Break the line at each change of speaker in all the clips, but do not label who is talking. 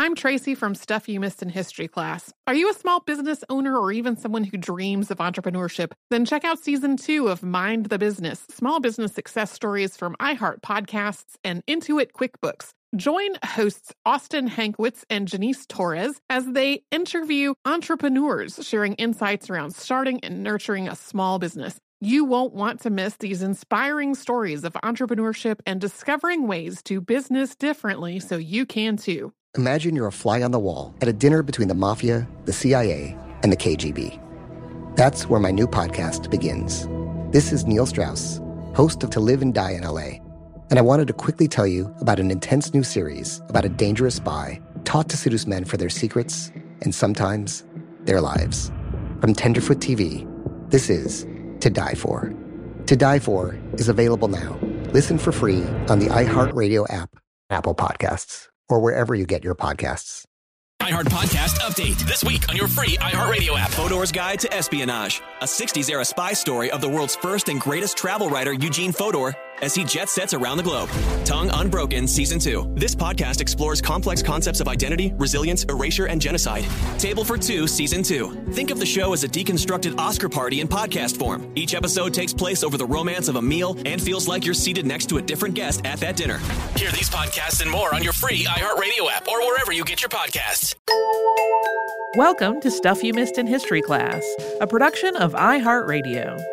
I'm Tracy from Stuff You Missed in History class. Are you a small business owner or even someone who dreams of entrepreneurship? Then check out Season 2 of Mind the Business, small business success stories from iHeart Podcasts and Intuit QuickBooks. Join hosts Austin Hankwitz and Janice Torres as they interview entrepreneurs sharing insights around starting and nurturing a small business. You won't want to miss these inspiring stories of entrepreneurship and discovering ways to business differently so you can too.
Imagine you're a fly on the wall at a dinner between the mafia, the CIA, and the KGB. That's where my new podcast begins. This is Neil Strauss, host of To Live and Die in LA, and I wanted to quickly tell you about an intense new series about a dangerous spy taught to seduce men for their secrets and sometimes their lives. From Tenderfoot TV, this is To Die For. To Die For is available now. Listen for free on the iHeartRadio app, Apple Podcasts, or wherever you get your podcasts.
iHeart Podcast Update. This week on your free iHeartRadio app. Fodor's Guide to Espionage. A 60s-era spy story of the world's first and greatest travel writer, Eugene Fodor, as he jet sets around the globe. Tongue Unbroken Season 2. This podcast explores complex concepts of identity, resilience, erasure, and genocide. Table for Two Season 2. Think of the show as a deconstructed Oscar party in podcast form. Each episode takes place over the romance of a meal and feels like you're seated next to a different guest at that dinner. Hear these podcasts and more on your free iHeartRadio app or wherever you get your podcasts.
Welcome to Stuff You Missed in History Class, a production of iHeartRadio.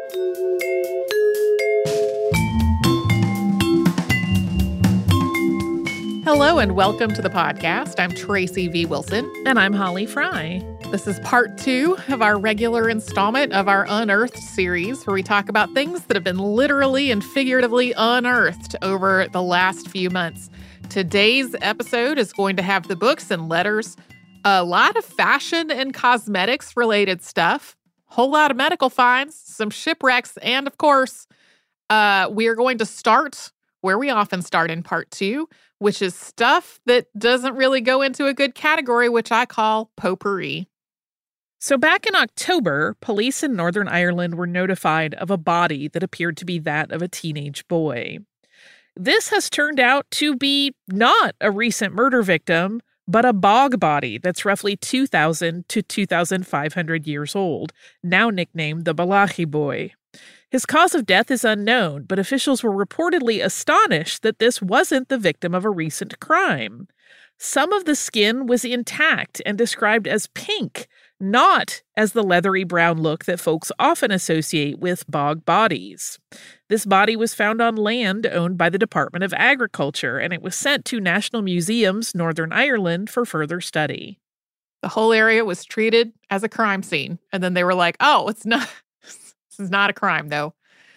Hello and welcome to the podcast. I'm Tracy V. Wilson.
And I'm Holly Fry.
This is part 2 of our regular installment of our Unearthed series, where we talk about things that have been literally and figuratively unearthed over the last few months. Today's episode is going to have the books and letters, a lot of fashion and cosmetics related stuff, a whole lot of medical finds, some shipwrecks, and of course, we are going to start where we often start in part 2, which is stuff that doesn't really go into a good category, which I call potpourri.
So back in October, police in Northern Ireland were notified of a body that appeared to be that of a teenage boy. This has turned out to be not a recent murder victim, but a bog body that's roughly 2,000 to 2,500 years old, now nicknamed the Balachi Boy. His cause of death is unknown, but officials were reportedly astonished that this wasn't the victim of a recent crime. Some of the skin was intact and described as pink, not as the leathery brown look that folks often associate with bog bodies. This body was found on land owned by the Department of Agriculture, and it was sent to National Museums, Northern Ireland, for further study.
The whole area was treated as a crime scene, and then they were like, oh, it's not... This is not a crime, though.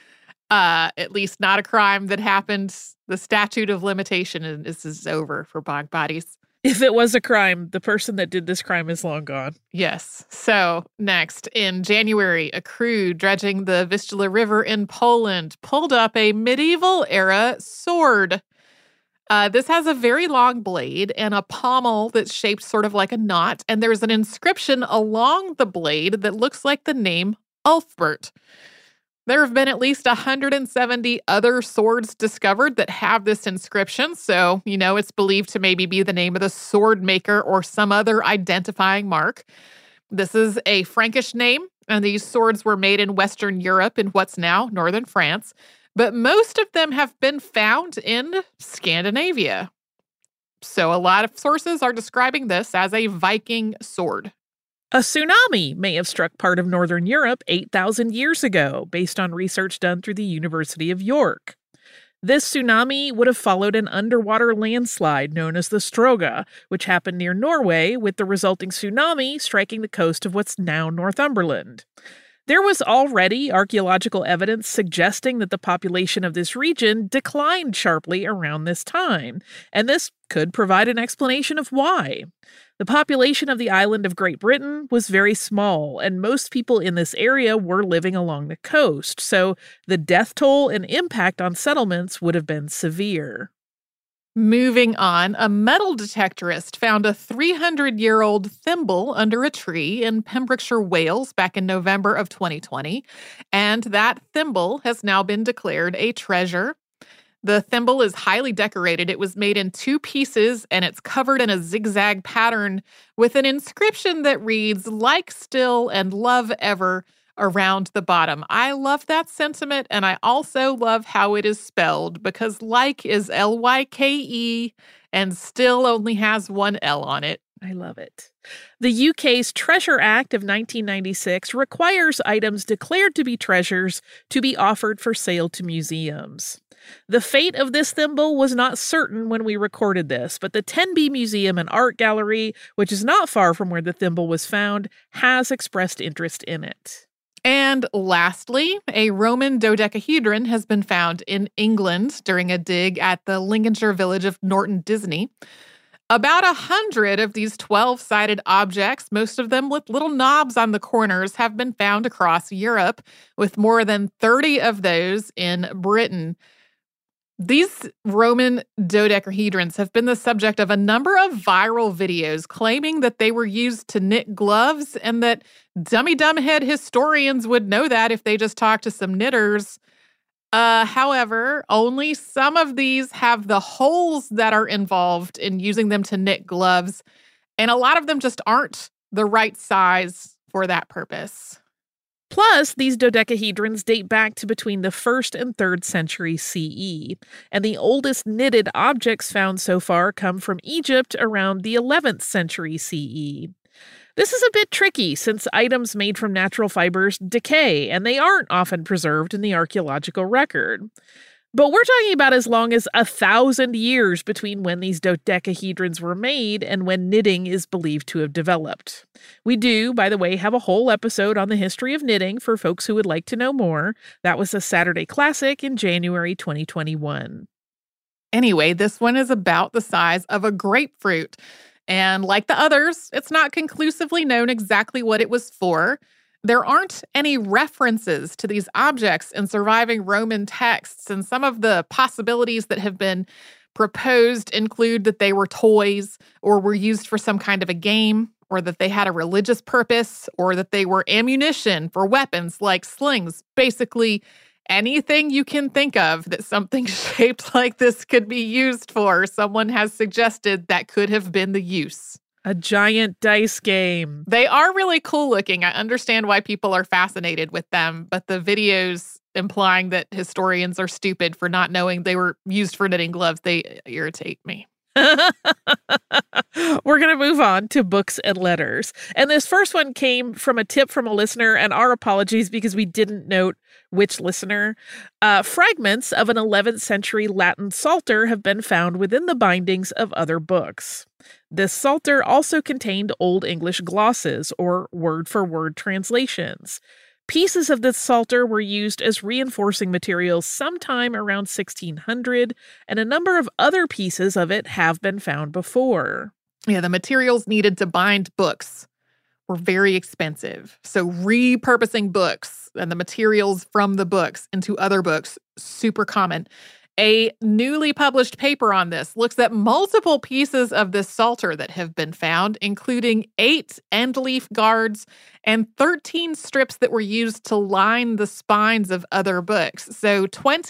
At least not a crime that happened. The statute of limitation is over for bog bodies.
If it was a crime, the person that did this crime is long gone.
Yes. So next, in January, a crew dredging the Vistula River in Poland pulled up a medieval-era sword. This has a very long blade and a pommel that's shaped sort of like a knot, and there's an inscription along the blade that looks like the name Ulfbert. There have been at least 170 other swords discovered that have this inscription, so, it's believed to maybe be the name of the sword maker or some other identifying mark. This is a Frankish name, and these swords were made in Western Europe in what's now northern France, but most of them have been found in Scandinavia. So a lot of sources are describing this as a Viking sword.
A tsunami may have struck part of northern Europe 8,000 years ago, based on research done through the University of York. This tsunami would have followed an underwater landslide known as the Stroga, which happened near Norway, with the resulting tsunami striking the coast of what's now Northumberland. There was already archaeological evidence suggesting that the population of this region declined sharply around this time, and this could provide an explanation of why. The population of the island of Great Britain was very small, and most people in this area were living along the coast, so the death toll and impact on settlements would have been severe.
Moving on, a metal detectorist found a 300-year-old thimble under a tree in Pembrokeshire, Wales, back in November of 2020, and that thimble has now been declared a treasure. The thimble is highly decorated. It was made in 2 pieces, and it's covered in a zigzag pattern with an inscription that reads, "Like still and love ever," around the bottom. I love that sentiment, and I also love how it is spelled, because like is L-Y-K-E and still only has 1 L on it.
I love it. The UK's Treasure Act of 1996 requires items declared to be treasures to be offered for sale to museums. The fate of this thimble was not certain when we recorded this, but the Tenby Museum and Art Gallery, which is not far from where the thimble was found, has expressed interest in it.
And lastly, a Roman dodecahedron has been found in England during a dig at the Lincolnshire village of Norton Disney. About 100 of these 12-sided objects, most of them with little knobs on the corners, have been found across Europe, with more than 30 of those in Britain. These Roman dodecahedrons have been the subject of a number of viral videos claiming that they were used to knit gloves, and that dummy-dumbhead historians would know that if they just talked to some knitters. However, only some of these have the holes that are involved in using them to knit gloves, and a lot of them just aren't the right size for that purpose.
Plus, these dodecahedrons date back to between the 1st and 3rd century CE, and the oldest knitted objects found so far come from Egypt around the 11th century CE. This is a bit tricky since items made from natural fibers decay, and they aren't often preserved in the archaeological record. But we're talking about as long as 1,000 years between when these dodecahedrons were made and when knitting is believed to have developed. We do, by the way, have a whole episode on the history of knitting for folks who would like to know more. That was a Saturday Classic in January 2021.
Anyway, this one is about the size of a grapefruit. And like the others, it's not conclusively known exactly what it was for. There aren't any references to these objects in surviving Roman texts, and some of the possibilities that have been proposed include that they were toys, or were used for some kind of a game, or that they had a religious purpose, or that they were ammunition for weapons like slings. Basically, anything you can think of that something shaped like this could be used for, someone has suggested that could have been the use.
A giant dice game.
They are really cool looking. I understand why people are fascinated with them, but the videos implying that historians are stupid for not knowing they were used for knitting gloves, they irritate me.
We're going to move on to books and letters. And this first one came from a tip from a listener, and our apologies because we didn't note which listener. Fragments of an 11th century Latin psalter have been found within the bindings of other books. This psalter also contained Old English glosses, or word-for-word translations. Pieces of this psalter were used as reinforcing materials sometime around 1600, and a number of other pieces of it have been found before.
Yeah, the materials needed to bind books were very expensive. So repurposing books and the materials from the books into other books, super common. A newly published paper on this looks at multiple pieces of this psalter that have been found, including 8 end-leaf guards and 13 strips that were used to line the spines of other books. So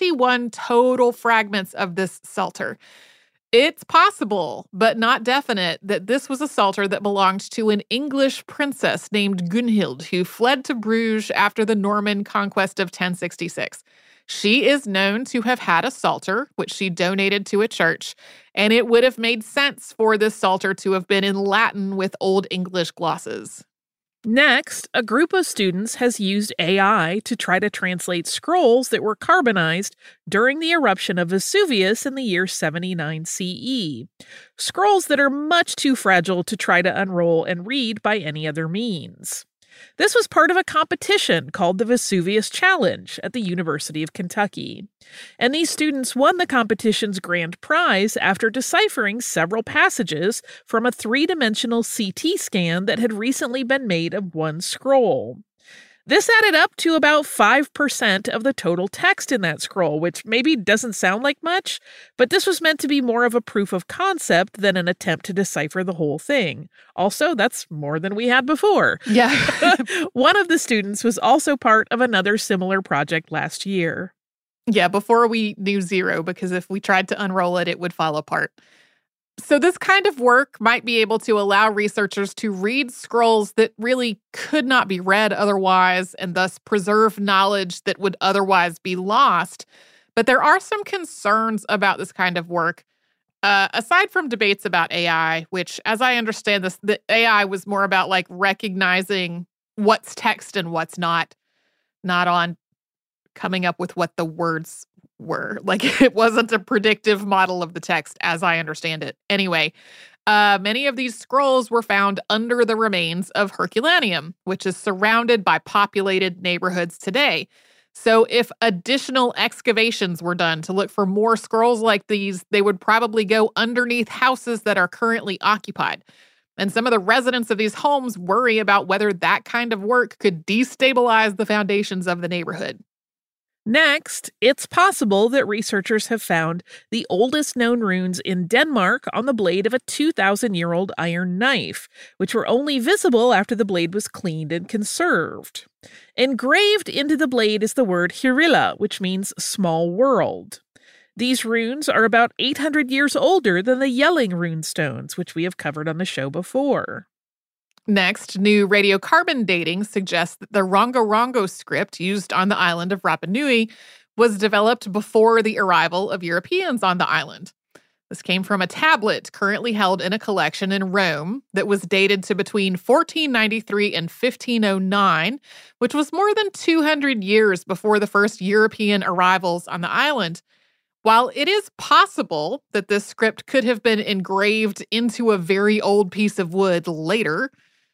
21 total fragments of this psalter. It's possible, but not definite, that this was a psalter that belonged to an English princess named Gunhild, who fled to Bruges after the Norman conquest of 1066. She is known to have had a psalter, which she donated to a church, and it would have made sense for this psalter to have been in Latin with Old English glosses.
Next, a group of students has used AI to try to translate scrolls that were carbonized during the eruption of Vesuvius in the year 79 CE. Scrolls that are much too fragile to try to unroll and read by any other means. This was part of a competition called the Vesuvius Challenge at the University of Kentucky. And these students won the competition's grand prize after deciphering several passages from a 3-dimensional CT scan that had recently been made of one scroll. This added up to about 5% of the total text in that scroll, which maybe doesn't sound like much, but this was meant to be more of a proof of concept than an attempt to decipher the whole thing. Also, that's more than we had before.
Yeah.
One of the students was also part of another similar project last year.
Yeah, before we knew zero, because if we tried to unroll it, it would fall apart. So this kind of work might be able to allow researchers to read scrolls that really could not be read otherwise, and thus preserve knowledge that would otherwise be lost. But there are some concerns about this kind of work. Aside from debates about AI, which, as I understand this, the AI was more about like recognizing what's text and what's not on coming up with what the words were. Like, it wasn't a predictive model of the text, as I understand it. Anyway, many of these scrolls were found under the remains of Herculaneum, which is surrounded by populated neighborhoods today. So if additional excavations were done to look for more scrolls like these, they would probably go underneath houses that are currently occupied. And some of the residents of these homes worry about whether that kind of work could destabilize the foundations of the neighborhood.
Next, it's possible that researchers have found the oldest known runes in Denmark on the blade of a 2,000-year-old iron knife, which were only visible after the blade was cleaned and conserved. Engraved into the blade is the word Hirilla, which means small world. These runes are about 800 years older than the Yelling runestones, which we have covered on the show before.
Next, new radiocarbon dating suggests that the Rongorongo script used on the island of Rapa Nui was developed before the arrival of Europeans on the island. This came from a tablet currently held in a collection in Rome that was dated to between 1493 and 1509, which was more than 200 years before the first European arrivals on the island. While it is possible that this script could have been engraved into a very old piece of wood later,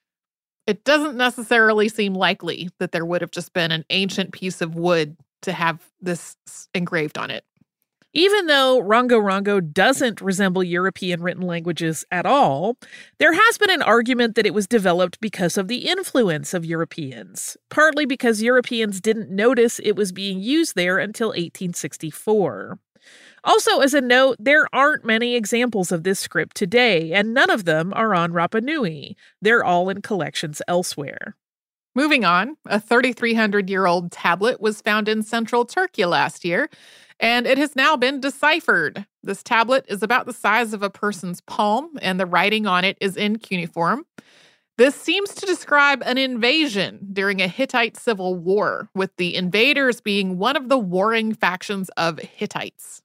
it doesn't necessarily seem likely that there would have just been an ancient piece of wood to have this engraved on it.
Even though Rongorongo doesn't resemble European written languages at all, there has been an argument that it was developed because of the influence of Europeans, partly because Europeans didn't notice it was being used there until 1864. Also, as a note, there aren't many examples of this script today, and none of them are on Rapa Nui. They're all in collections elsewhere.
Moving on, a 3,300-year-old tablet was found in central Turkey last year, and it has now been deciphered. This tablet is about the size of a person's palm, and the writing on it is in cuneiform. This seems to describe an invasion during a Hittite civil war, with the invaders being one of the warring factions of Hittites.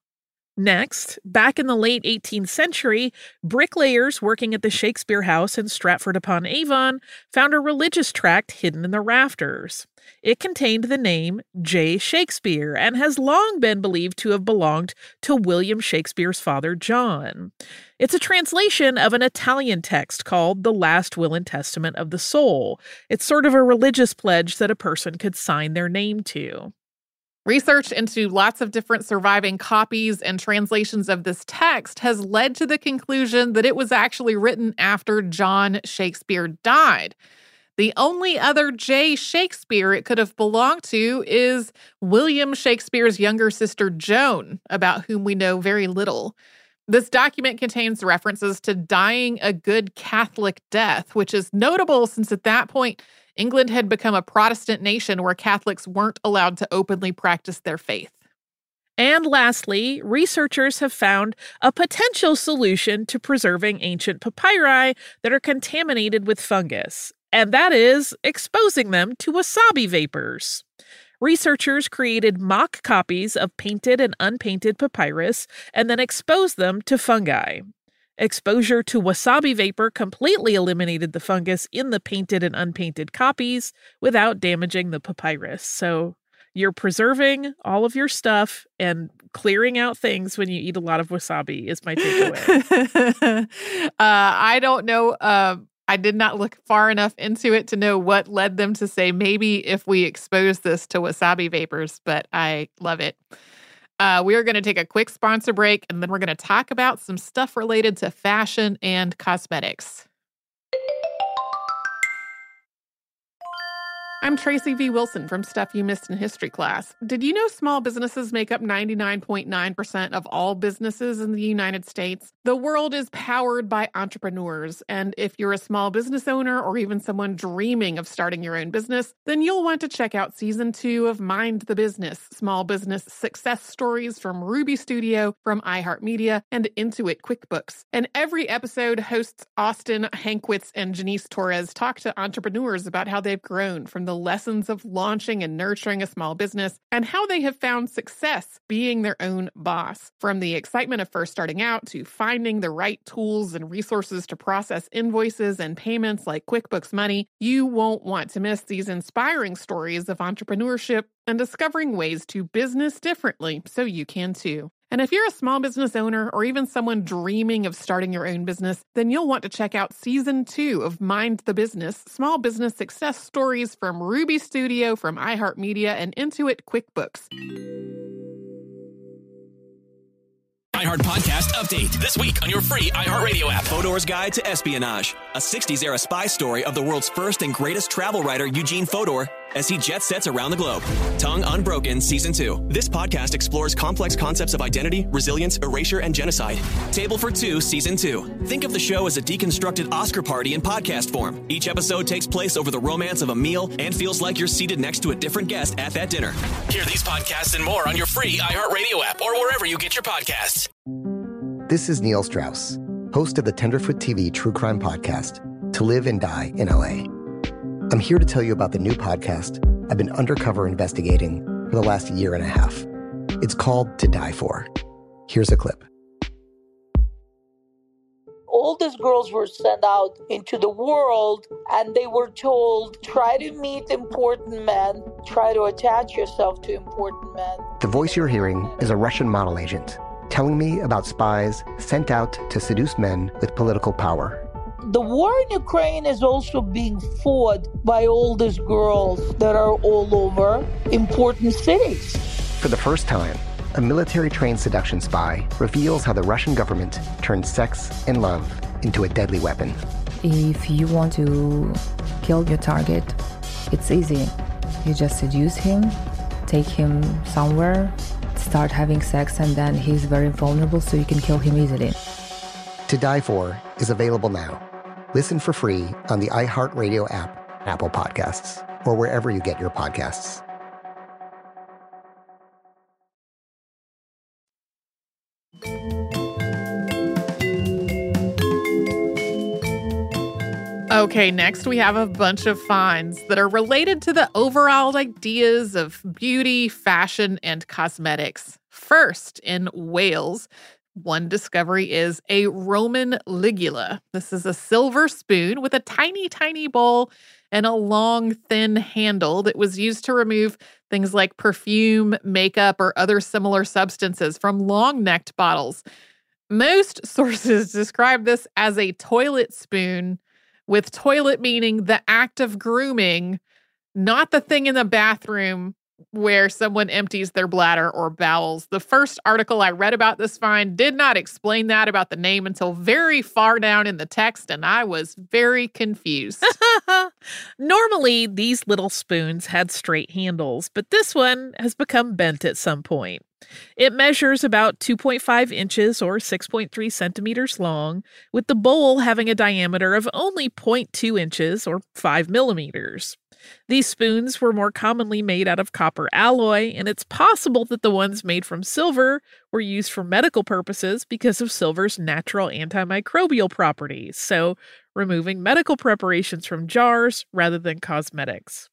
Next, back in the late 18th century, bricklayers working at the Shakespeare House in Stratford-upon-Avon found a religious tract hidden in the rafters. It contained the name J. Shakespeare and has long been believed to have belonged to William Shakespeare's father, John. It's a translation of an Italian text called The Last Will and Testament of the Soul. It's sort of a religious pledge that a person could sign their name to.
Research into lots of different surviving copies and translations of this text has led to the conclusion that it was actually written after John Shakespeare died. The only other J. Shakespeare it could have belonged to is William Shakespeare's younger sister, Joan, about whom we know very little. This document contains references to dying a good Catholic death, which is notable since at that point, England had become a Protestant nation where Catholics weren't allowed to openly practice their faith.
And lastly, researchers have found a potential solution to preserving ancient papyri that are contaminated with fungus, and that is exposing them to wasabi vapors. Researchers created mock copies of painted and unpainted papyrus and then exposed them to fungi. Exposure to wasabi vapor completely eliminated the fungus in the painted and unpainted copies without damaging the papyrus. So you're preserving all of your stuff and clearing out things when you eat a lot of wasabi is my takeaway.
I don't know. I did not look far enough into it to know what led them to say maybe if we expose this to wasabi vapors, but I love it. We are going to take a quick sponsor break, and then we're going to talk about some stuff related to fashion and cosmetics. I'm Tracy V. Wilson from Stuff You Missed in History class. Did you know small businesses make up 99.9% of all businesses in the United States? The world is powered by entrepreneurs, and if you're a small business owner or even someone dreaming of starting your own business, then you'll want to check out Season 2 of Mind the Business, small business success stories from Ruby Studio, from iHeartMedia, and Intuit QuickBooks. And every episode, hosts Austin Hankwitz and Janice Torres talk to entrepreneurs about how they've grown from the lessons of launching and nurturing a small business and how they have found success being their own boss. From the excitement of first starting out to finding the right tools and resources to process invoices and payments like QuickBooks Money, you won't want to miss these inspiring stories of entrepreneurship and discovering ways to business differently so you can too. And if you're a small business owner or even someone dreaming of starting your own business, then you'll want to check out Season 2 of Mind the Business, small business success stories from Ruby Studio, from iHeartMedia, and Intuit QuickBooks.
iHeart Podcast Update. This week on your free iHeartRadio app. Fodor's Guide to Espionage. A 60s-era spy story of the world's first and greatest travel writer, Eugene Fodor, as he jet sets around the globe. Tongue Unbroken Season 2. This podcast explores complex concepts of identity, resilience, erasure, and genocide. Table for Two Season 2. Think of the show as a deconstructed Oscar party in podcast form. Each episode takes place over the romance of a meal and feels like you're seated next to a different guest at that dinner. Hear these podcasts and more on your free iHeartRadio app or wherever you get your podcasts.
This is Neil Strauss, host of the Tenderfoot TV true crime podcast, To Live and Die in LA. I'm here to tell you about the new podcast I've been undercover investigating for the last year and a half. It's called To Die For. Here's a clip.
All these girls were sent out into the world and they were told, try to meet important men, try to attach yourself to important men.
The voice you're hearing is a Russian model agent telling me about spies sent out to seduce men with political power.
The war in Ukraine is also being fought by all these girls that are all over important cities.
For the first time, a military-trained seduction spy reveals how the Russian government turned sex and love into a deadly weapon.
If you want to kill your target, it's easy. You just seduce him, take him somewhere, start having sex, and then he's very vulnerable, so you can kill him easily.
To Die For is available now. Listen for free on the iHeartRadio app, Apple Podcasts, or wherever you get your podcasts.
Okay, next we have a bunch of finds that are related to the overall ideas of beauty, fashion, and cosmetics. First, in Wales, one discovery is a Roman ligula. This is a silver spoon with a tiny, tiny bowl and a long, thin handle that was used to remove things like perfume, makeup, or other similar substances from long-necked bottles. Most sources describe this as a toilet spoon, with toilet meaning the act of grooming, not the thing in the bathroom where someone empties their bladder or bowels. The first article I read about this find did not explain that about the name until very far down in the text, and I was very confused.
Normally, these little spoons had straight handles, but this one has become bent at some point. It measures about 2.5 inches or 6.3 centimeters long, with the bowl having a diameter of only 0.2 inches or 5 millimeters. These spoons were more commonly made out of copper alloy, and it's possible that the ones made from silver were used for medical purposes because of silver's natural antimicrobial properties, so removing medical preparations from jars rather than cosmetics.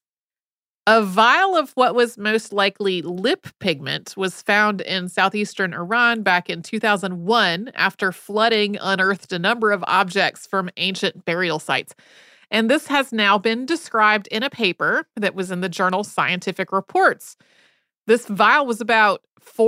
A vial of what was most likely lip pigment was found in southeastern Iran back in 2001 after flooding unearthed a number of objects from ancient burial sites. And this has now been described in a paper that was in the journal Scientific Reports. This vial was about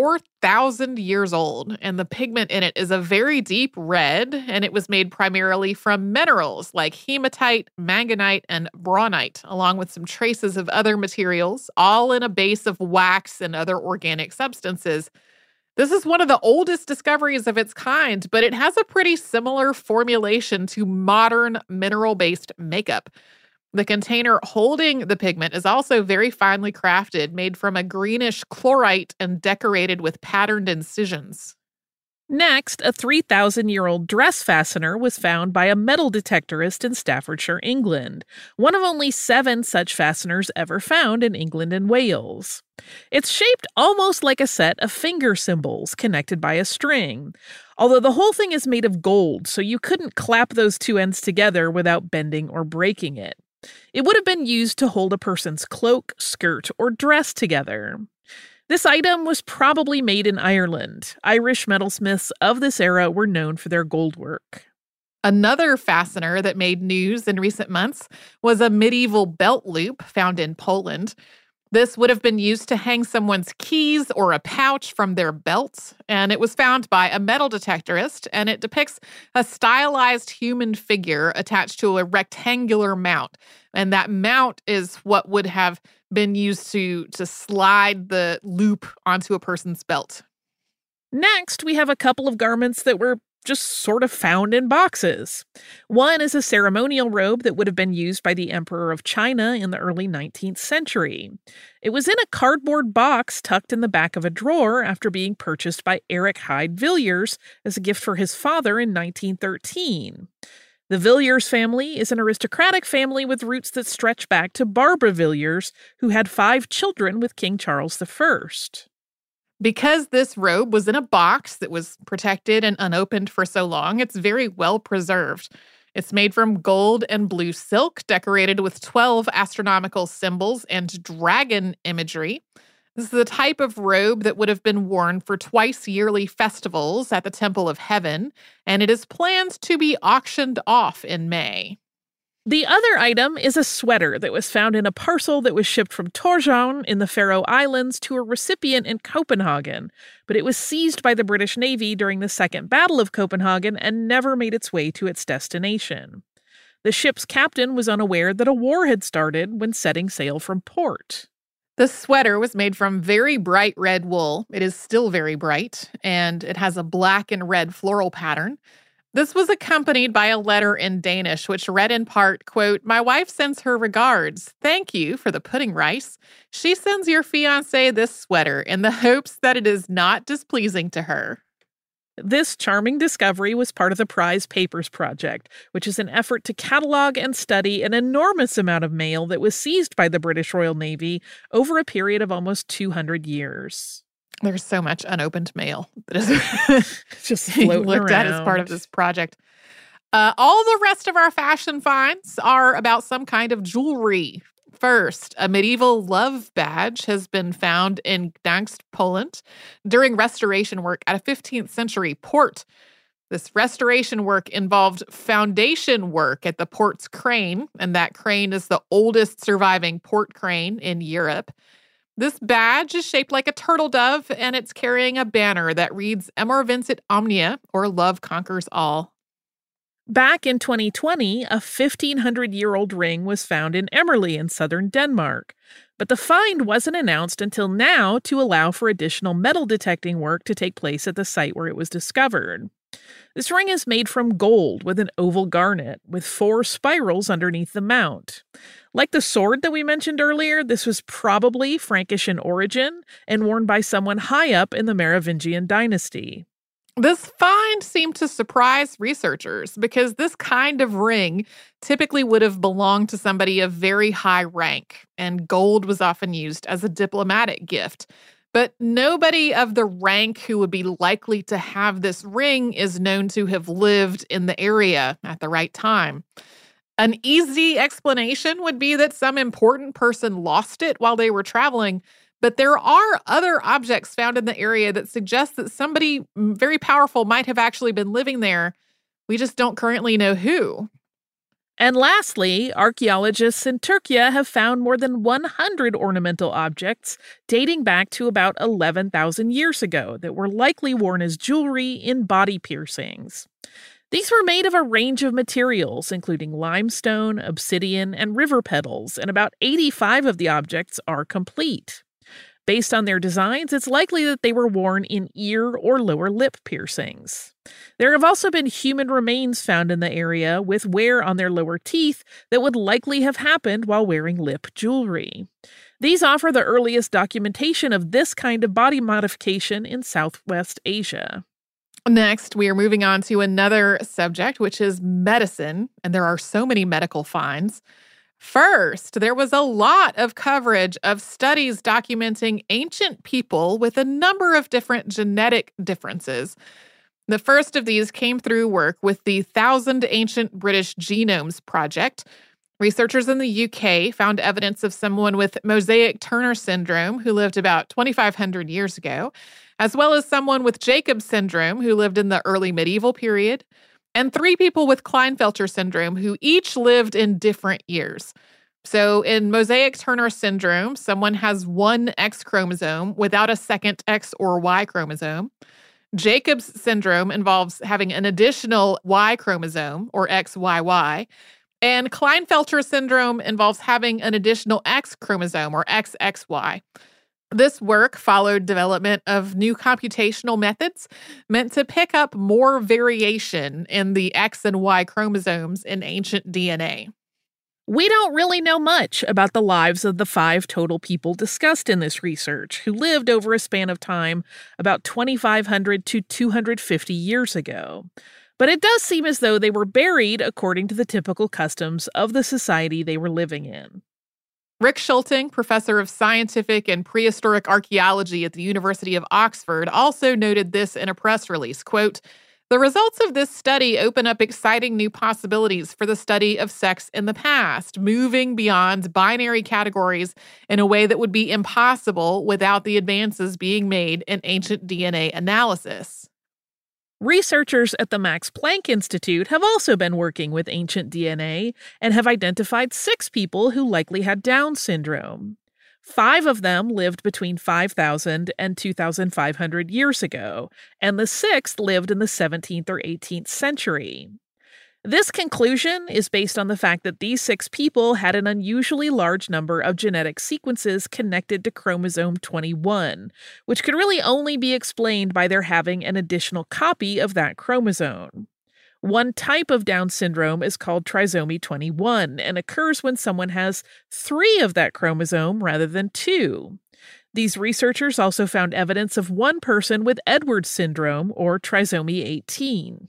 4,000 years old, and the pigment in it is a very deep red, and it was made primarily from minerals like hematite, manganite, and braunite, along with some traces of other materials, all in a base of wax and other organic substances. This is one of the oldest discoveries of its kind, but it has a pretty similar formulation to modern mineral-based makeup. The container holding the pigment is also very finely crafted, made from a greenish chlorite and decorated with patterned incisions.
Next, a 3,000-year-old dress fastener was found by a metal detectorist in Staffordshire, England, one of only 7 such fasteners ever found in England and Wales. It's shaped almost like a set of finger symbols connected by a string, although the whole thing is made of gold, so you couldn't clap those two ends together without bending or breaking it. It would have been used to hold a person's cloak, skirt, or dress together. This item was probably made in Ireland. Irish metalsmiths of this era were known for their gold work.
Another fastener that made news in recent months was a medieval belt loop found in Poland. This would have been used to hang someone's keys or a pouch from their belt, and it was found by a metal detectorist, and it depicts a stylized human figure attached to a rectangular mount. And that mount is what would have been used to slide the loop onto a person's belt.
Next, we have a couple of garments that were just sort of found in boxes. One is a ceremonial robe that would have been used by the Emperor of China in the early 19th century. It was in a cardboard box tucked in the back of a drawer after being purchased by Eric Hyde Villiers as a gift for his father in 1913. The Villiers family is an aristocratic family with roots that stretch back to Barbara Villiers, who had 5 children with King Charles I.
Because this robe was in a box that was protected and unopened for so long, it's very well preserved. It's made from gold and blue silk, decorated with 12 astronomical symbols and dragon imagery. This is the type of robe that would have been worn for twice-yearly festivals at the Temple of Heaven, and it is planned to be auctioned off in May.
The other item is a sweater that was found in a parcel that was shipped from Tórshavn in the Faroe Islands to a recipient in Copenhagen, but it was seized by the British Navy during the Second Battle of Copenhagen and never made its way to its destination. The ship's captain was unaware that a war had started when setting sail from port.
The sweater was made from very bright red wool. It is still very bright, and it has a black and red floral pattern. This was accompanied by a letter in Danish, which read in part, quote, "My wife sends her regards. Thank you for the pudding rice. She sends your fiancé this sweater in the hopes that it is not displeasing to her."
This charming discovery was part of the Prize Papers Project, which is an effort to catalog and study an enormous amount of mail that was seized by the British Royal Navy over a period of almost 200 years.
There's so much unopened mail that is
just floating
looked
around.
at as part of this project. All the rest of our fashion finds are about some kind of jewelry. First, a medieval love badge has been found in Gdańsk, Poland, during restoration work at a 15th century port. This restoration work involved foundation work at the port's crane, and that crane is the oldest surviving port crane in Europe. This badge is shaped like a turtle dove, and it's carrying a banner that reads Amor Vincit Omnia, or Love Conquers All.
Back in 2020, a 1,500-year-old ring was found in Emmerle in southern Denmark. But the find wasn't announced until now to allow for additional metal detecting work to take place at the site where it was discovered. This ring is made from gold with an oval garnet, with 4 spirals underneath the mount. Like the sword that we mentioned earlier, this was probably Frankish in origin and worn by someone high up in the Merovingian dynasty.
This find seemed to surprise researchers because this kind of ring typically would have belonged to somebody of very high rank, and gold was often used as a diplomatic gift. But nobody of the rank who would be likely to have this ring is known to have lived in the area at the right time. An easy explanation would be that some important person lost it while they were traveling, but there are other objects found in the area that suggest that somebody very powerful might have actually been living there. We just don't currently know who.
And lastly, archaeologists in Turkey have found more than 100 ornamental objects dating back to about 11,000 years ago that were likely worn as jewelry in body piercings. These were made of a range of materials, including limestone, obsidian, and river petals, and about 85 of the objects are complete. Based on their designs, it's likely that they were worn in ear or lower lip piercings. There have also been human remains found in the area with wear on their lower teeth that would likely have happened while wearing lip jewelry. These offer the earliest documentation of this kind of body modification in Southwest Asia.
Next, we are moving on to another subject, which is medicine, and there are so many medical finds. First, there was a lot of coverage of studies documenting ancient people with a number of different genetic differences. The first of these came through work with the 1,000 Ancient British Genomes Project. Researchers in the UK found evidence of someone with mosaic Turner syndrome who lived about 2,500 years ago, as well as someone with Jacobs syndrome who lived in the early medieval period, and 3 people with Klinefelter syndrome who each lived in different years. So in mosaic Turner syndrome, someone has one X chromosome without a second X or Y chromosome. Jacobs syndrome involves having an additional Y chromosome, or XYY. And Klinefelter syndrome involves having an additional X chromosome, or XXY. This work followed development of new computational methods meant to pick up more variation in the X and Y chromosomes in ancient DNA.
We don't really know much about the lives of the 5 total people discussed in this research, who lived over a span of time about 2,500 to 250 years ago. But it does seem as though they were buried according to the typical customs of the society they were living in.
Rick Schulting, professor of scientific and prehistoric archaeology at the University of Oxford, also noted this in a press release, quote, "The results of this study open up exciting new possibilities for the study of sex in the past, moving beyond binary categories in a way that would be impossible without the advances being made in ancient DNA analysis."
Researchers at the Max Planck Institute have also been working with ancient DNA and have identified 6 people who likely had Down syndrome. 5 of them lived between 5,000 and 2,500 years ago, and the 6th lived in the 17th or 18th century. This conclusion is based on the fact that these 6 people had an unusually large number of genetic sequences connected to chromosome 21, which could really only be explained by their having an additional copy of that chromosome. One type of Down syndrome is called trisomy 21 and occurs when someone has 3 of that chromosome rather than 2. These researchers also found evidence of one person with Edwards syndrome, or trisomy 18.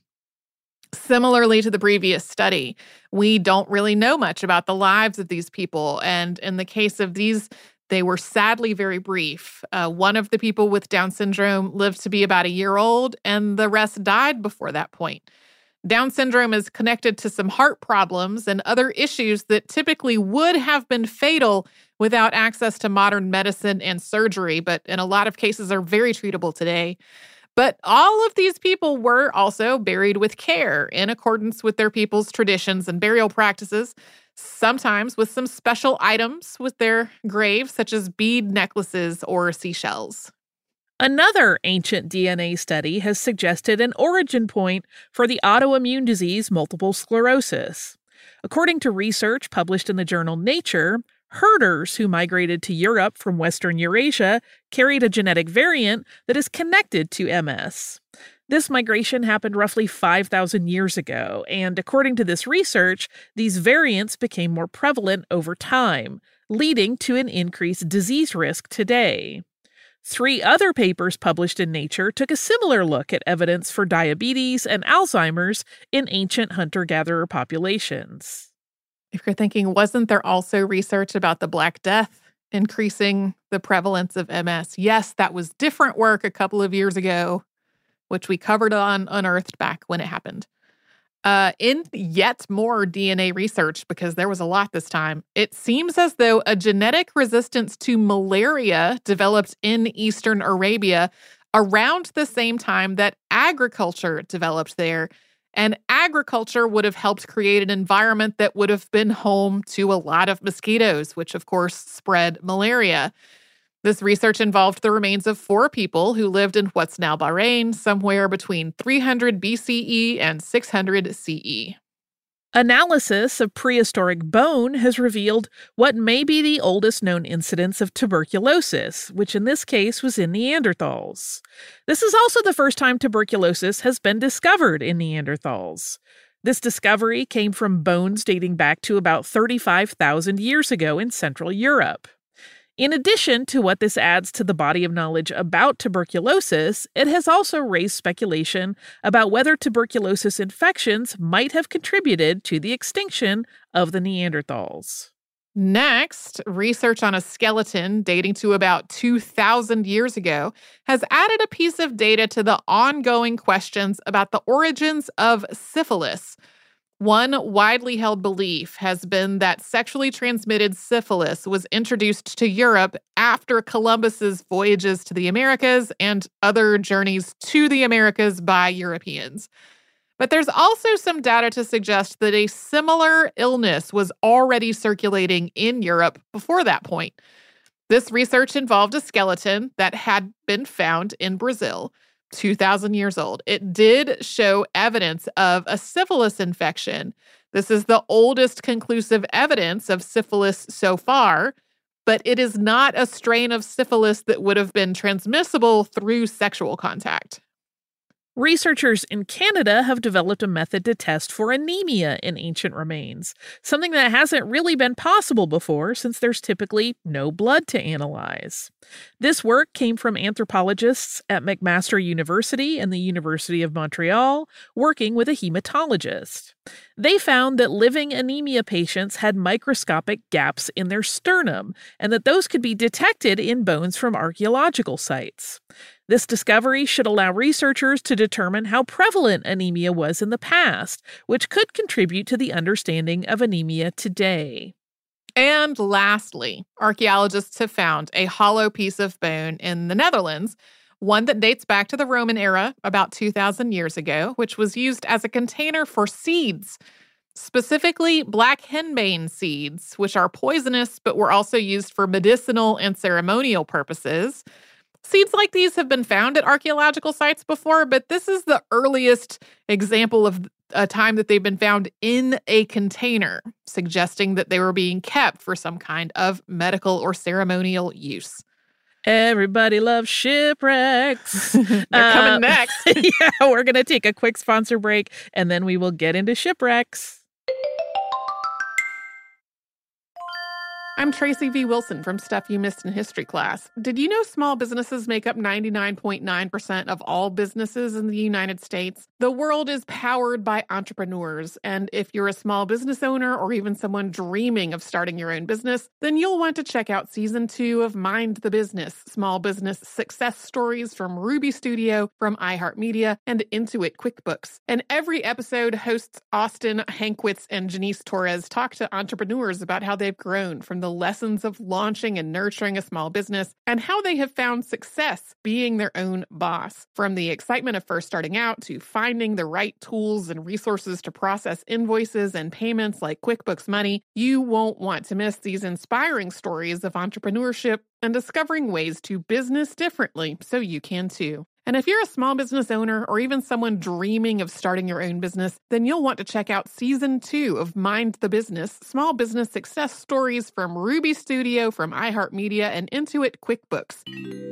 Similarly to the previous study, we don't really know much about the lives of these people. And in the case of these, they were sadly very brief. One of the people with Down syndrome lived to be about a year old, and the rest died before that point. Down syndrome is connected to some heart problems and other issues that typically would have been fatal without access to modern medicine and surgery, but in a lot of cases are very treatable today. But all of these people were also buried with care in accordance with their people's traditions and burial practices, sometimes with some special items with their graves, such as bead necklaces or seashells.
Another ancient DNA study has suggested an origin point for the autoimmune disease multiple sclerosis. According to research published in the journal Nature, herders who migrated to Europe from Western Eurasia carried a genetic variant that is connected to MS. This migration happened roughly 5,000 years ago, and according to this research, these variants became more prevalent over time, leading to an increased disease risk today. 3 other papers published in Nature took a similar look at evidence for diabetes and Alzheimer's in ancient hunter-gatherer populations.
If you're thinking, wasn't there also research about the Black Death increasing the prevalence of MS? Yes, that was different work a couple of years ago, which we covered on Unearthed back when it happened. In yet more DNA research, because there was a lot this time, it seems as though a genetic resistance to malaria developed in Eastern Arabia around the same time that agriculture developed there. And agriculture would have helped create an environment that would have been home to a lot of mosquitoes, which of course spread malaria. This research involved the remains of 4 people who lived in what's now Bahrain, somewhere between 300 BCE and 600 CE.
Analysis of prehistoric bone has revealed what may be the oldest known incidence of tuberculosis, which in this case was in Neanderthals. This is also the first time tuberculosis has been discovered in Neanderthals. This discovery came from bones dating back to about 35,000 years ago in Central Europe. In addition to what this adds to the body of knowledge about tuberculosis, it has also raised speculation about whether tuberculosis infections might have contributed to the extinction of the Neanderthals.
Next, research on a skeleton dating to about 2,000 years ago has added a piece of data to the ongoing questions about the origins of syphilis. One widely held belief has been that sexually transmitted syphilis was introduced to Europe after Columbus's voyages to the Americas and other journeys to the Americas by Europeans. But there's also some data to suggest that a similar illness was already circulating in Europe before that point. This research involved a skeleton that had been found in Brazil, 2,000 years old. It did show evidence of a syphilis infection. This is the oldest conclusive evidence of syphilis so far, but it is not a strain of syphilis that would have been transmissible through sexual contact.
Researchers in Canada have developed a method to test for anemia in ancient remains, something that hasn't really been possible before since there's typically no blood to analyze. This work came from anthropologists at McMaster University and the University of Montreal, working with a hematologist. They found that living anemia patients had microscopic gaps in their sternum, and that those could be detected in bones from archaeological sites. This discovery should allow researchers to determine how prevalent anemia was in the past, which could contribute to the understanding of anemia today.
And lastly, archaeologists have found a hollow piece of bone in the Netherlands, one that dates back to the Roman era, about 2,000 years ago, which was used as a container for seeds, specifically black henbane seeds, which are poisonous but were also used for medicinal and ceremonial purposes. Seeds like these have been found at archaeological sites before, but this is the earliest example of a time that they've been found in a container, suggesting that they were being kept for some kind of medical or ceremonial use.
Everybody loves shipwrecks.
They're coming next.
Yeah, we're going to take a quick sponsor break, and then we will get into shipwrecks.
I'm Tracy V. Wilson from Stuff You Missed in History class. Did you know small businesses make up 99.9% of all businesses in the United States? The world is powered by entrepreneurs, and if you're a small business owner or even someone dreaming of starting your own business, then you'll want to check out Season 2 of Mind the Business, Small Business Success Stories from Ruby Studio, from iHeartMedia, and Intuit QuickBooks. And every episode, hosts Austin Hankwitz and Janice Torres talk to entrepreneurs about how they've grown from the lessons of launching and nurturing a small business and how they have found success being their own boss. From the excitement of first starting out to finding the right tools and resources to process invoices and payments like QuickBooks Money, you won't want to miss these inspiring stories of entrepreneurship and discovering ways to business differently so you can too. And if you're a small business owner or even someone dreaming of starting your own business, then you'll want to check out Season 2 of Mind the Business, Small Business Success Stories from Ruby Studio, from iHeartMedia, and Intuit QuickBooks.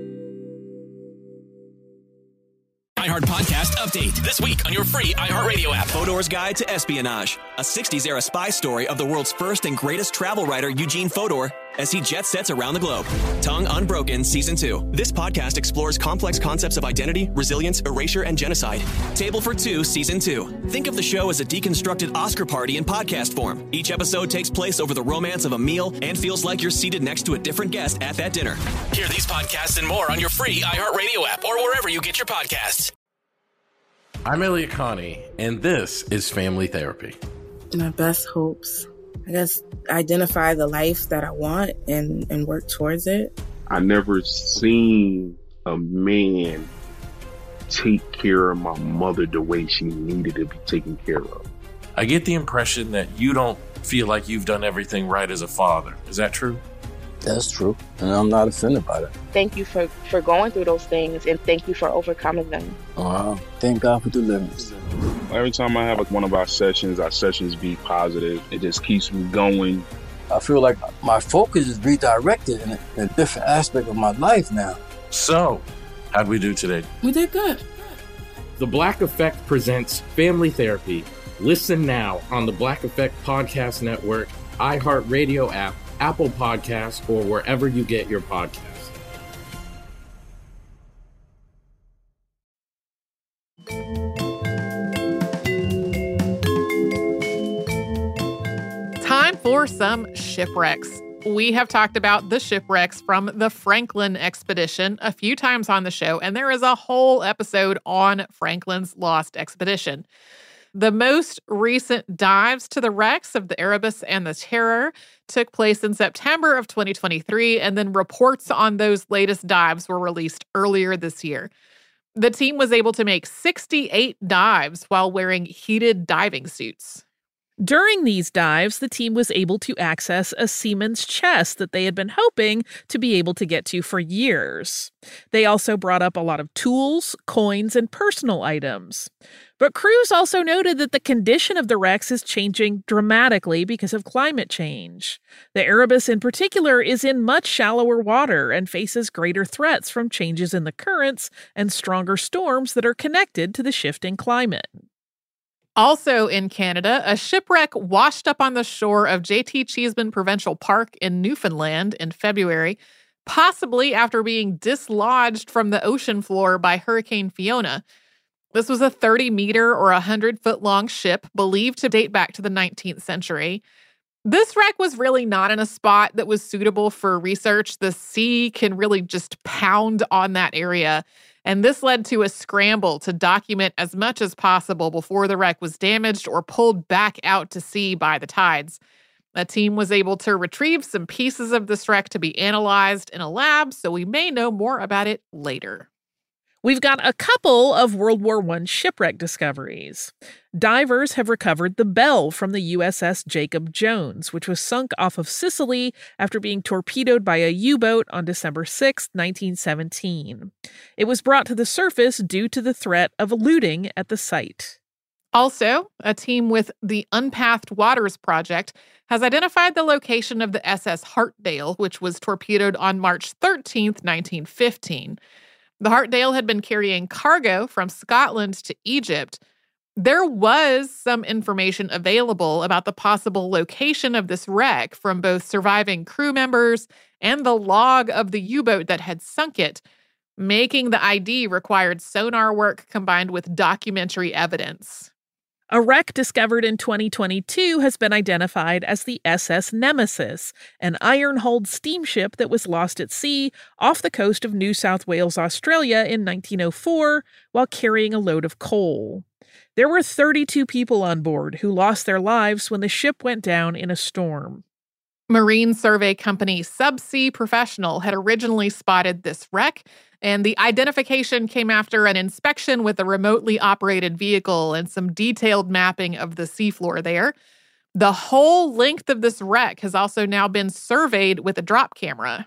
iHeart Podcast Update. This week on your free iHeartRadio app. Fodor's Guide to Espionage. A 60s-era spy story of the world's first and greatest travel writer, Eugene Fodor, as he jet sets around the globe. Tongue Unbroken Season 2. This podcast explores complex concepts of identity, resilience, erasure, and genocide. Table for Two Season 2. Think of the show as a deconstructed Oscar party in podcast form. Each episode takes place over the romance of a meal and feels like you're seated next to a different guest at that dinner. Hear these podcasts and more on your free iHeartRadio app or wherever you get your podcasts.
I'm Elliot Connie, and this is Family Therapy.
My best hopes, I guess, identify the life that I want and work towards it.
I never seen a man take care of my mother the way she needed to be taken care of.
I get the impression that you don't feel like you've done everything right as a father. Is that true?
That's true, and I'm not offended by that.
Thank you for going through those things, and thank you for overcoming them.
Thank God for deliverance.
Every time I have one of our sessions be positive. It just keeps me going.
I feel like my focus is redirected in a different aspect of my life now.
So, how'd we do today?
We did good.
The Black Effect presents Family Therapy. Listen now on the Black Effect Podcast Network, iHeartRadio app, Apple Podcasts, or wherever you get your podcasts.
Time for some shipwrecks. We have talked about the shipwrecks from the Franklin expedition a few times on the show, and there is a whole episode on Franklin's lost expedition. The most recent dives to the wrecks of the Erebus and the Terror took place in September of 2023, and then reports on those latest dives were released earlier this year. The team was able to make 68 dives while wearing heated diving suits.
During these dives, the team was able to access a seaman's chest that they had been hoping to be able to get to for years. They also brought up a lot of tools, coins, and personal items. But crews also noted that the condition of the wrecks is changing dramatically because of climate change. The Erebus in particular is in much shallower water and faces greater threats from changes in the currents and stronger storms that are connected to the shifting climate.
Also in Canada, a shipwreck washed up on the shore of J.T. Cheeseman Provincial Park in Newfoundland in February, possibly after being dislodged from the ocean floor by Hurricane Fiona. This was a 30-meter or 100-foot-long ship believed to date back to the 19th century. This wreck was really not in a spot that was suitable for research. The sea can really just pound on that area. And this led to a scramble to document as much as possible before the wreck was damaged or pulled back out to sea by the tides. A team was able to retrieve some pieces of this wreck to be analyzed in a lab, so we may know more about it later.
We've got a couple of World War I shipwreck discoveries. Divers have recovered the Belle from the USS Jacob Jones, which was sunk off of Sicily after being torpedoed by a U-boat on December 6, 1917. It was brought to the surface due to the threat of looting at the site.
Also, a team with the Unpathed Waters Project has identified the location of the SS Hartdale, which was torpedoed on March 13, 1915. The Hartdale had been carrying cargo from Scotland to Egypt. There was some information available about the possible location of this wreck from both surviving crew members and the log of the U-boat that had sunk it, making the ID required sonar work combined with documentary evidence.
A wreck discovered in 2022 has been identified as the SS Nemesis, an iron-hulled steamship that was lost at sea off the coast of New South Wales, Australia in 1904 while carrying a load of coal. There were 32 people on board who lost their lives when the ship went down in a storm.
Marine survey company Subsea Professional had originally spotted this wreck, and the identification came after an inspection with a remotely operated vehicle and some detailed mapping of the seafloor there. The whole length of this wreck has also now been surveyed with a drop camera.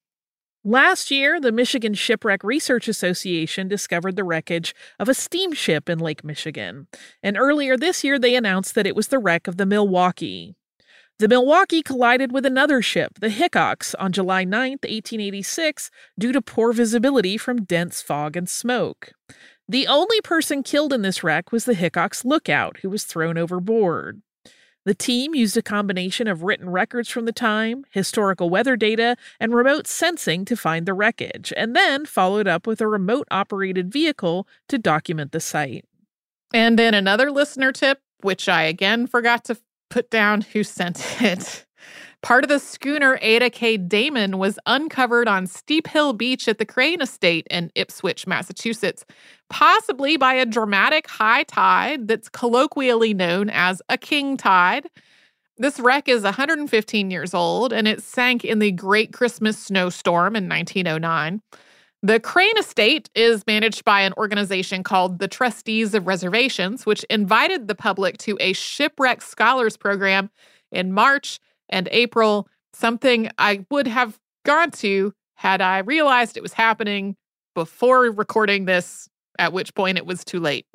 Last year, the Michigan Shipwreck Research Association discovered the wreckage of a steamship in Lake Michigan, and earlier this year they announced that it was the wreck of the Milwaukee. The Milwaukee collided with another ship, the Hickox, on July 9, 1886, due to poor visibility from dense fog and smoke. The only person killed in this wreck was the Hickox lookout, who was thrown overboard. The team used a combination of written records from the time, historical weather data, and remote sensing to find the wreckage, and then followed up with a remote-operated vehicle to document the site.
And in another listener tip, which I again forgot to put down who sent it. Part of the schooner Ada K. Damon was uncovered on Steep Hill Beach at the Crane Estate in Ipswich, Massachusetts, possibly by a dramatic high tide that's colloquially known as a king tide. This wreck is 115 years old, and it sank in the Great Christmas Snowstorm in 1909. The Crane Estate is managed by an organization called the Trustees of Reservations, which invited the public to a shipwreck scholars program in March and April, something I would have gone to had I realized it was happening before recording this, at which point it was too late.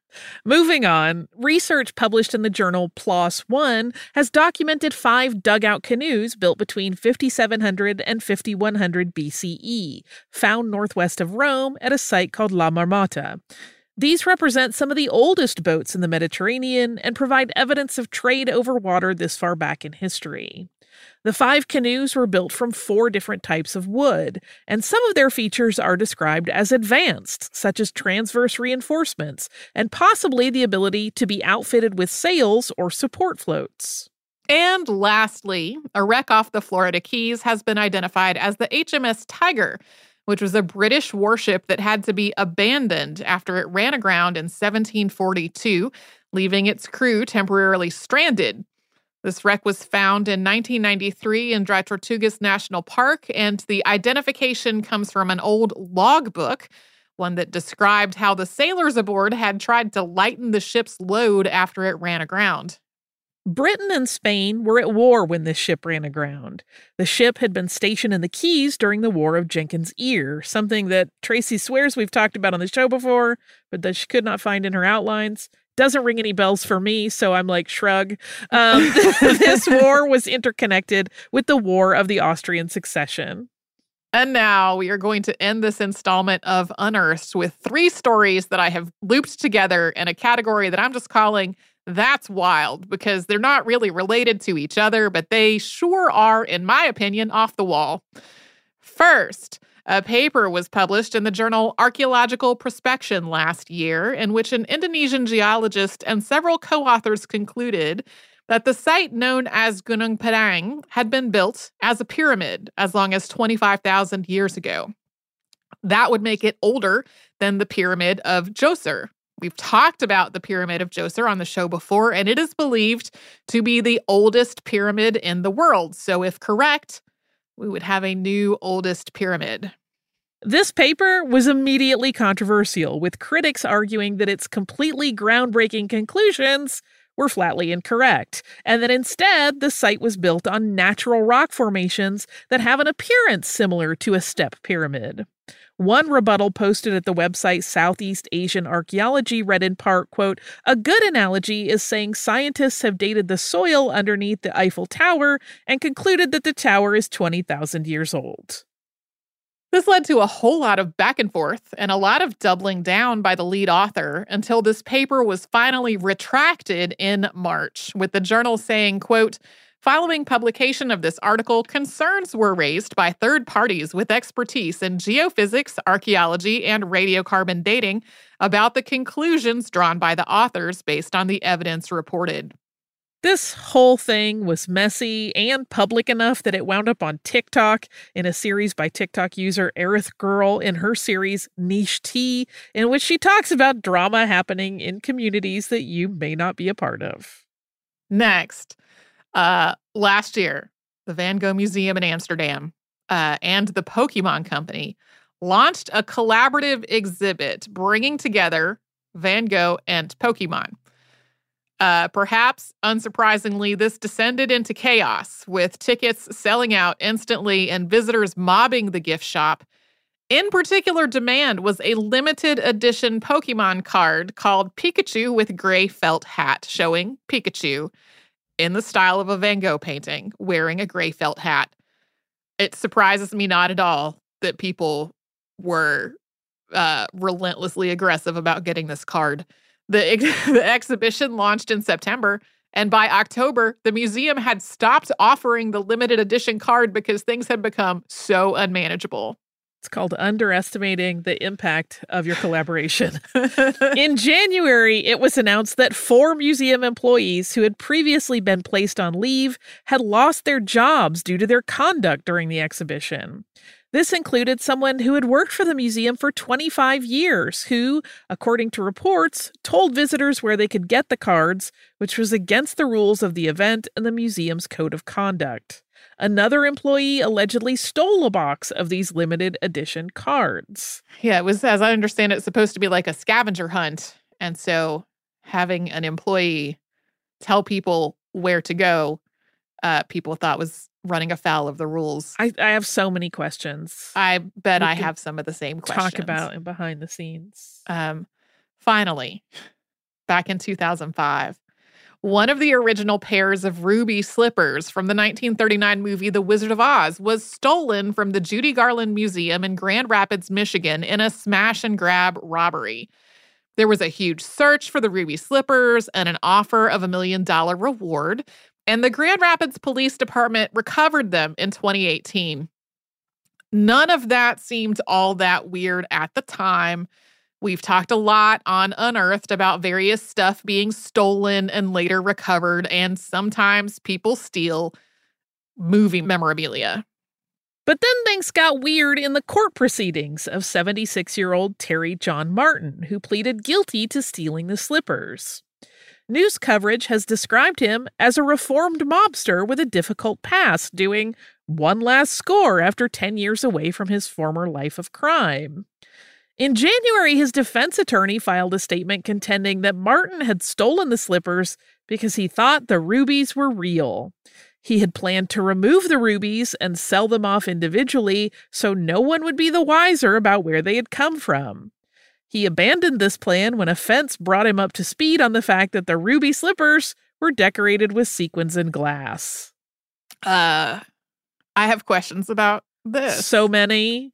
Moving on, research published in the journal PLOS One has documented 5 dugout canoes built between 5700 and 5100 BCE, found northwest of Rome at a site called La Marmota. These represent some of the oldest boats in the Mediterranean and provide evidence of trade over water this far back in history. The 5 canoes were built from 4 different types of wood, and some of their features are described as advanced, such as transverse reinforcements, and possibly the ability to be outfitted with sails or support floats.
And lastly, a wreck off the Florida Keys has been identified as the HMS Tiger, which was a British warship that had to be abandoned after it ran aground in 1742, leaving its crew temporarily stranded. This wreck was found in 1993 in Dry Tortugas National Park, and the identification comes from an old logbook, one that described how the sailors aboard had tried to lighten the ship's load after it ran aground.
Britain and Spain were at war when this ship ran aground. The ship had been stationed in the Keys during the War of Jenkins' Ear, something that Tracy swears we've talked about on the show before, but that she could not find in her outlines. Doesn't ring any bells for me, so I'm like, shrug. This war was interconnected with the War of the Austrian Succession.
And now we are going to end this installment of Unearthed with 3 stories that I have looped together in a category that I'm just calling That's Wild, because they're not really related to each other, but they sure are, in my opinion, off the wall. First, a paper was published in the journal Archaeological Prospection last year, in which an Indonesian geologist and several co-authors concluded that the site known as Gunung Padang had been built as a pyramid as long as 25,000 years ago. That would make it older than the Pyramid of Djoser. We've talked about the Pyramid of Djoser on the show before, and it is believed to be the oldest pyramid in the world. So if correct, we would have a new oldest pyramid.
This paper was immediately controversial, with critics arguing that its completely groundbreaking conclusions were flatly incorrect, and that instead the site was built on natural rock formations that have an appearance similar to a step pyramid. One rebuttal posted at the website Southeast Asian Archaeology read in part, quote, "A good analogy is saying scientists have dated the soil underneath the Eiffel Tower and concluded that the tower is 20,000 years old."
This led to a whole lot of back and forth and a lot of doubling down by the lead author until this paper was finally retracted in March, with the journal saying, quote, "Following publication of this article, concerns were raised by third parties with expertise in geophysics, archaeology, and radiocarbon dating about the conclusions drawn by the authors based on the evidence reported."
This whole thing was messy and public enough that it wound up on TikTok in a series by TikTok user Aerith Girl in her series Niche Tea, in which she talks about drama happening in communities that you may not be a part of.
Next, last year, the Van Gogh Museum in Amsterdam and the Pokemon Company launched a collaborative exhibit bringing together Van Gogh and Pokemon. Perhaps, unsurprisingly, this descended into chaos, with tickets selling out instantly and visitors mobbing the gift shop. In particular demand was a limited edition Pokemon card called Pikachu with gray felt hat, showing Pikachu in the style of a Van Gogh painting, wearing a gray felt hat. It surprises me not at all that people were relentlessly aggressive about getting this card. The exhibition launched in September, and by October, the museum had stopped offering the limited edition card because things had become so unmanageable.
It's called underestimating the impact of your collaboration. In January, it was announced that 4 museum employees who had previously been placed on leave had lost their jobs due to their conduct during the exhibition. This included someone who had worked for the museum for 25 years, who, according to reports, told visitors where they could get the cards, which was against the rules of the event and the museum's code of conduct. Another employee allegedly stole a box of these limited edition cards.
Yeah, it was, as I understand it, supposed to be like a scavenger hunt. And so having an employee tell people where to go, people thought was running afoul of the rules.
I have so many questions.
I bet I have some of the same questions.
Talk about in behind the scenes.
Finally, back in 2005. One of the original pairs of ruby slippers from the 1939 movie The Wizard of Oz was stolen from the Judy Garland Museum in Grand Rapids, Michigan in a smash-and-grab robbery. There was a huge search for the ruby slippers and an offer of $1 million reward, and the Grand Rapids Police Department recovered them in 2018. None of that seemed all that weird at the time. We've talked a lot on Unearthed about various stuff being stolen and later recovered, and sometimes people steal movie memorabilia.
But then things got weird in the court proceedings of 76-year-old Terry John Martin, who pleaded guilty to stealing the slippers. News coverage has described him as a reformed mobster with a difficult past, doing one last score after 10 years away from his former life of crime. In January, his defense attorney filed a statement contending that Martin had stolen the slippers because he thought the rubies were real. He had planned to remove the rubies and sell them off individually so no one would be the wiser about where they had come from. He abandoned this plan when a fence brought him up to speed on the fact that the ruby slippers were decorated with sequins and glass.
I have questions about this.
So many.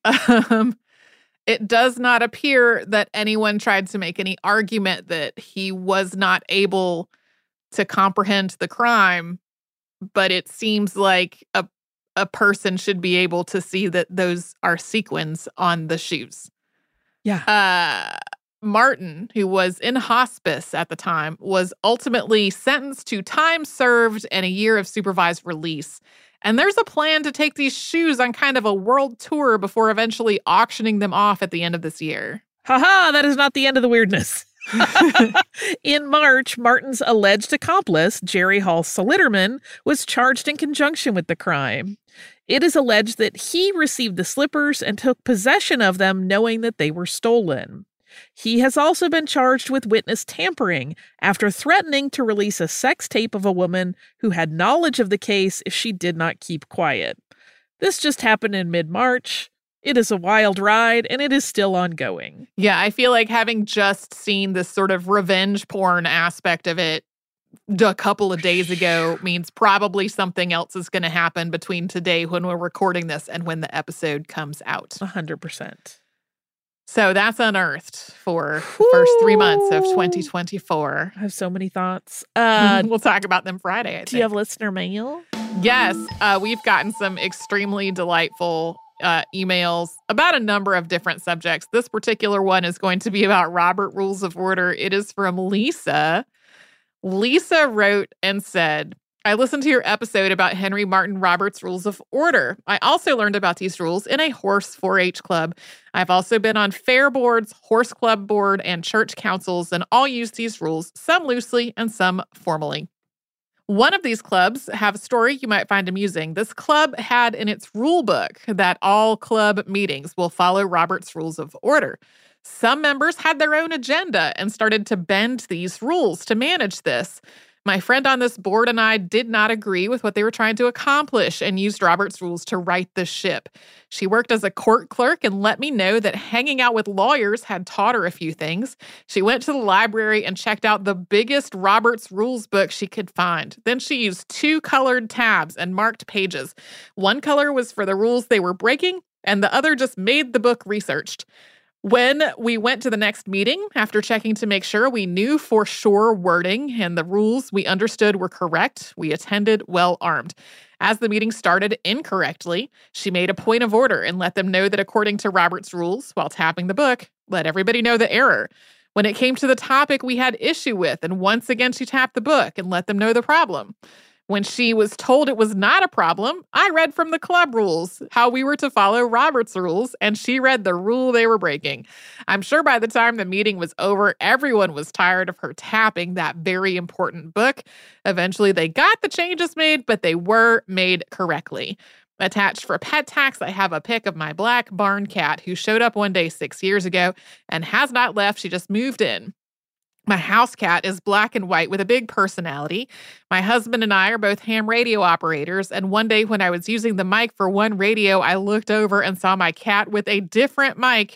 It does not appear that anyone tried to make any argument that he was not able to comprehend the crime, but it seems like a person should be able to see that those are sequins on the shoes.
Yeah.
Martin, who was in hospice at the time, was ultimately sentenced to time served and a year of supervised release. And there's a plan to take these shoes on kind of a world tour before eventually auctioning them off at the end of this year.
Haha, that is not the end of the weirdness. In March, Martin's alleged accomplice, Jerry Hall Soliterman, was charged in conjunction with the crime. It is alleged that he received the slippers and took possession of them knowing that they were stolen. He has also been charged with witness tampering after threatening to release a sex tape of a woman who had knowledge of the case if she did not keep quiet. This just happened in mid-March. It is a wild ride, and it is still ongoing.
Yeah, I feel like having just seen this sort of revenge porn aspect of it a couple of days ago means probably something else is going to happen between today when we're recording this and when the episode comes out.
100%.
So that's Unearthed for the first 3 months of 2024.
I have so many thoughts.
We'll talk about them Friday, I think.
Do you have listener mail?
Yes. We've gotten some extremely delightful emails about a number of different subjects. This particular one is going to be about Robert Rules of Order. It is from Lisa. Lisa wrote and said, I listened to your episode about Henry Martin Roberts' Rules of Order. I also learned about these rules in a horse 4-H club. I've also been on fair boards, horse club board, and church councils, and all use these rules, some loosely and some formally. One of these clubs have a story you might find amusing. This club had in its rule book that all club meetings will follow Robert's Rules of Order. Some members had their own agenda and started to bend these rules to manage this. My friend on this board and I did not agree with what they were trying to accomplish and used Robert's rules to right the ship. She worked as a court clerk and let me know that hanging out with lawyers had taught her a few things. She went to the library and checked out the biggest Robert's rules book she could find. Then she used 2 colored tabs and marked pages. One color was for the rules they were breaking, and the other just made the book researched. When we went to the next meeting, after checking to make sure we knew for sure wording and the rules we understood were correct, we attended well armed. As the meeting started incorrectly, she made a point of order and let them know that according to Robert's rules, while tapping the book, let everybody know the error. When it came to the topic we had issue with, and once again she tapped the book and let them know the problem. When she was told it was not a problem, I read from the club rules how we were to follow Robert's rules, and she read the rule they were breaking. I'm sure by the time the meeting was over, everyone was tired of her tapping that very important book. Eventually, they got the changes made, but they were made correctly. Attached for pet tax, I have a pic of my black barn cat who showed up one day 6 years ago and has not left. She just moved in. My house cat is black and white with a big personality. My husband and I are both ham radio operators, and one day when I was using the mic for one radio, I looked over and saw my cat with a different mic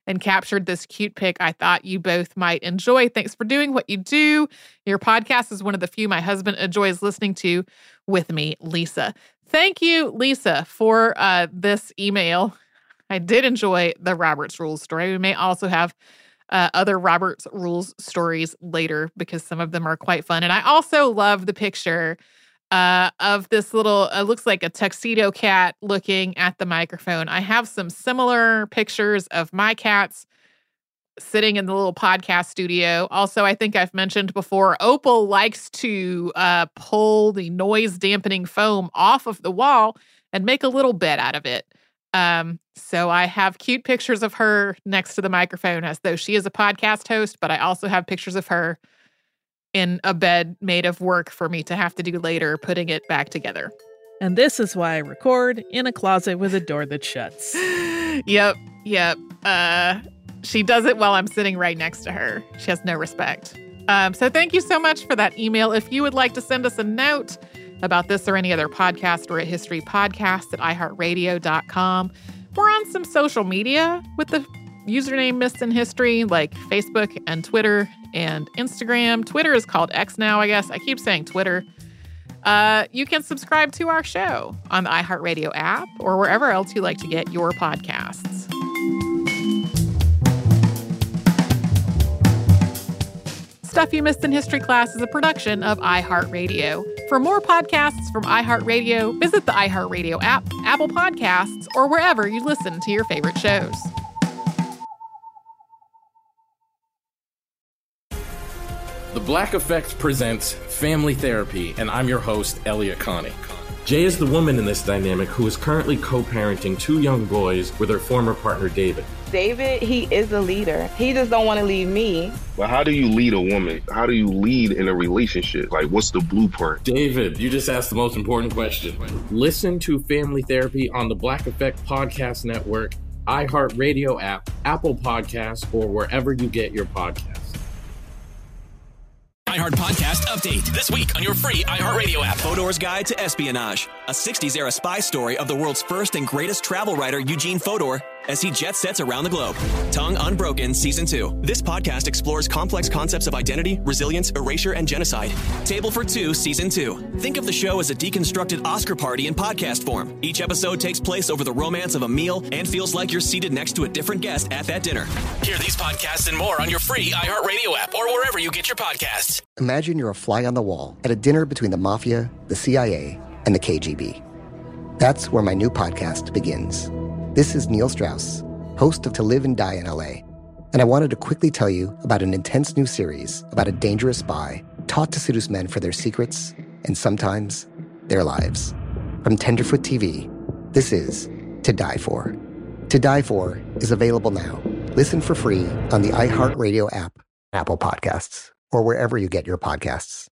and captured this cute pic I thought you both might enjoy. Thanks for doing what you do. Your podcast is one of the few my husband enjoys listening to with me, Lisa. Thank you, Lisa, for this email. I did enjoy the Robert's Rules story. We may also have other Robert's Rules stories later because some of them are quite fun. And I also love the picture of this little, looks like a tuxedo cat looking at the microphone. I have some similar pictures of my cats sitting in the little podcast studio. Also, I think I've mentioned before, Opal likes to pull the noise dampening foam off of the wall and make a little bed out of it. So I have cute pictures of her next to the microphone as though she is a podcast host, but I also have pictures of her in a bed made of work for me to have to do later, putting it back together.
And this is why I record in a closet with a door that shuts.
Yep. She does it while I'm sitting right next to her. She has no respect. So thank you so much for that email. If you would like to send us a note about this or any other podcast, we're at historypodcast@iheartradio.com. We're on some social media with the username Missed in History, like Facebook and Twitter and Instagram. Twitter is called X now, I guess. I keep saying Twitter. You can subscribe to our show on the iHeartRadio app or wherever else you like to get your podcasts. Stuff You Missed in History Class is a production of iHeartRadio. For more podcasts from iHeartRadio, visit the iHeartRadio app, Apple Podcasts, or wherever you listen to your favorite shows.
The Black Effect presents Family Therapy, and I'm your host, Elliot Connie. Jay is the woman in this dynamic who is currently co-parenting 2 young boys with her former partner, David.
David, he is a leader. He just don't want to leave me.
But how do you lead a woman? How do you lead in a relationship? Like, what's the blueprint?
David, you just asked the most important question. Listen to Family Therapy on the Black Effect Podcast Network, iHeartRadio app, Apple Podcasts, or wherever you get your podcasts.
iHeart Podcast Update. This week on your free iHeartRadio app. Fodor's Guide to Espionage. A 60s-era spy story of the world's first and greatest travel writer, Eugene Fodor, as he jet sets around the globe. Tongue Unbroken Season 2. This podcast explores complex concepts of identity, resilience, erasure, and genocide. Table for Two Season 2. Think of the show as a deconstructed Oscar party in podcast form. Each episode takes place over the romance of a meal and feels like you're seated next to a different guest at that dinner. Hear these podcasts and more on your free iHeartRadio app or wherever you get your podcasts.
Imagine you're a fly on the wall at a dinner between the mafia, the CIA, and the KGB. That's where my new podcast begins. This is Neil Strauss, host of To Live and Die in LA, and I wanted to quickly tell you about an intense new series about a dangerous spy taught to seduce men for their secrets and sometimes their lives. From Tenderfoot TV, this is To Die For. To Die For is available now. Listen for free on the iHeartRadio app, Apple Podcasts, or wherever you get your podcasts.